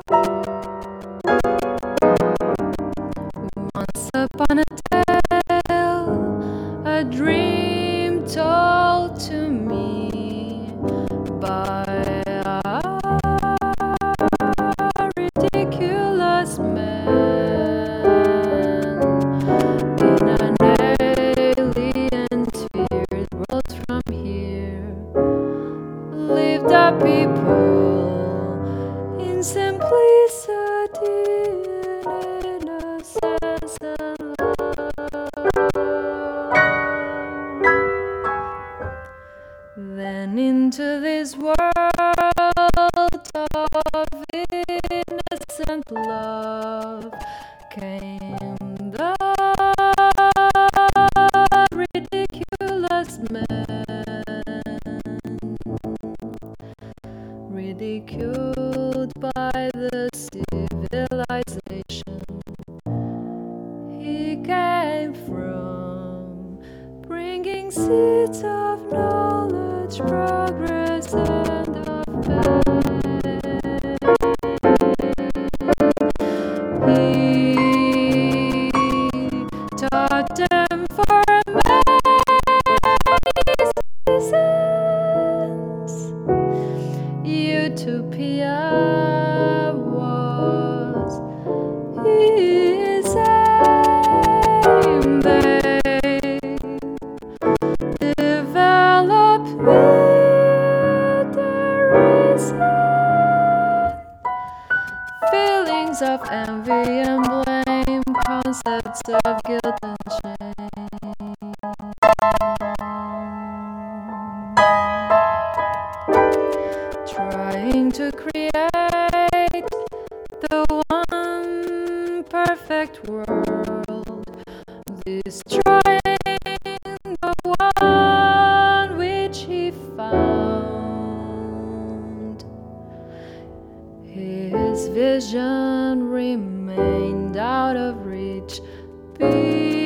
Once upon a tale, a dream told to me by a ridiculous man in an alien sphere world from here. Lived a people in simplicity and innocence and love. Then into this world of innocent love came the ridiculous man, ridiculed by the civilization he came from, bringing seeds of knowledge, progress, and of pain. He taught them for amazement. Utopia was his aim. They developed with their reason feelings of envy and blame, concepts of guilt and shame. Trying to create the one perfect world, destroying the one which he found. His vision remained out of reach.